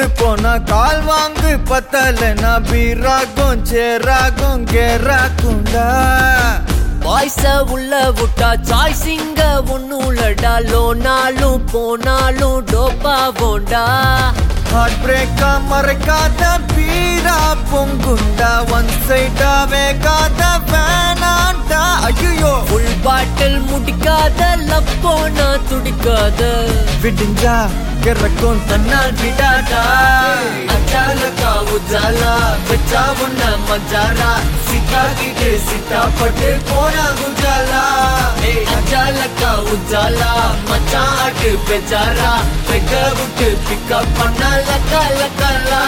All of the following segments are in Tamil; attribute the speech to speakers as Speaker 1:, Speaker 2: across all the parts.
Speaker 1: போனா கால் வாங்கு பத்தலனா பீராகும் சேராகும் கேராகுண்டா
Speaker 2: வாய்ஸ உள்ள விட்டா சாய்ஸிங்க ஒன்னுலடா லோனாலும் போனாலும் டோப்பா போண்டா
Speaker 1: ஹார்ட் பிரேக்கா மறைக்காத பீரா பொங்குண்டா ஒன் சைடா வேகாத வேணாண்டா ஐயோ
Speaker 2: ஃபுல் பாட்டில் முடிக்காத லவ் போனா துடிக்காத
Speaker 1: விடிஞ்சா கிறக்கும் தன்னால் விடாதா
Speaker 2: அச்சாலக்கா உஜாலா வச்சா உன்ன மஜாரா சிக்காகிட்டு சிட்டா பட்டு போனா குஜாலா அச்சாலக்கா உஜாலா மச்சான் ஆட்டு பெஜாரா பெக்க விட்டு பிக்கப் பண்ண லக்கா லக்கலா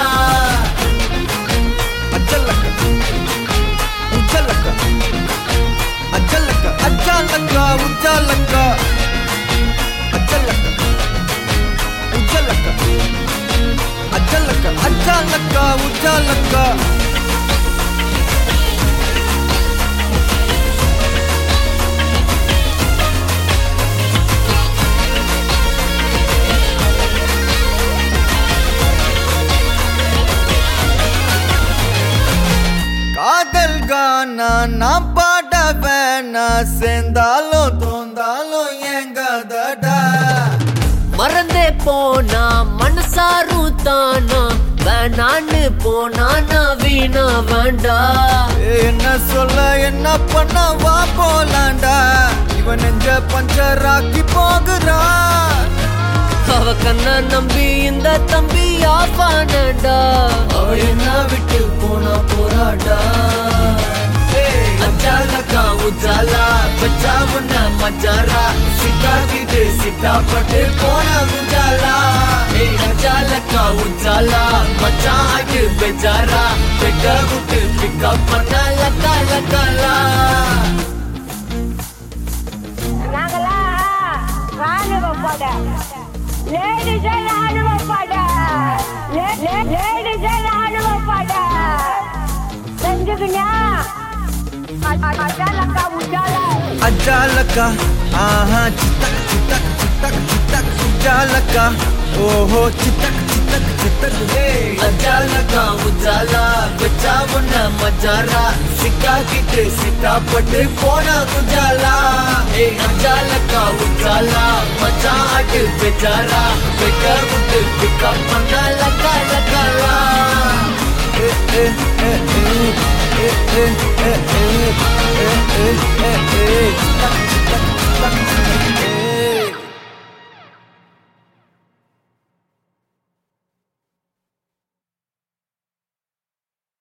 Speaker 1: அச்சலக்கா உச்சலக்கா அச்சலக்கா அச்சாலக்கா உச்சாலக்கா அச்சலக்கா உச்சலக்கா அச்சலக்கா அச்சாலக்கா உச்சாலக்கா காதல் கானா நான் பாட வேணா சேர்ந்தாலும் தோந்தாலும் எங்கதடா
Speaker 2: மறந்தே போனா மனசாரும் தானா வேணான்னு போனா நான் வீணா வேண்டா
Speaker 1: என்ன சொல்ல என்ன பண்ண வா போலாண்டா இவன் நெஞ்ச பஞ்சராக்கி போகுறான்
Speaker 2: அவ கண்ண நம்பி இந்த தம்பி யாப்பானடா அவ என்ன விட்டு போனா போராடா அச்சாலக்கா உஜாலா பச்சா முன்ன மச்சாரா சிக்காகிட்டு சிட்டா பட்டு போனா குஜாலா அச்சாலக்கா உஜாலா மச்சா ஆட்டு பெஜாரா பெக்க விட்டு பிக்கப் பண்ண லக்கா லக்கலா
Speaker 3: நாங்களா ராணுவ பட லேடிஸ் ராணுவ பட லேடிஸ் ராணுவ பட செஞ்சுக்கியா அச்சாலக்கா உஜாலா
Speaker 1: அஜாலக்கா ஆஹா சித்தக் சித்தக் சித்தக் சித்தக் உஜாலக்கா ஓஹோ சித்தக் சித்தக் சித்தக்
Speaker 2: அச்சாலக்கா உஜாலா வச்சா உன்ன மஜாரா சிக்காகிட்டு சிட்டா பட்டு போனா குஜாலா அச்சாலக்கா உஜாலா மச்சா ஆட்டு பெஜாரா பெக்க விட்டு பிக்கப் பண்ண லக்கா லக்கலா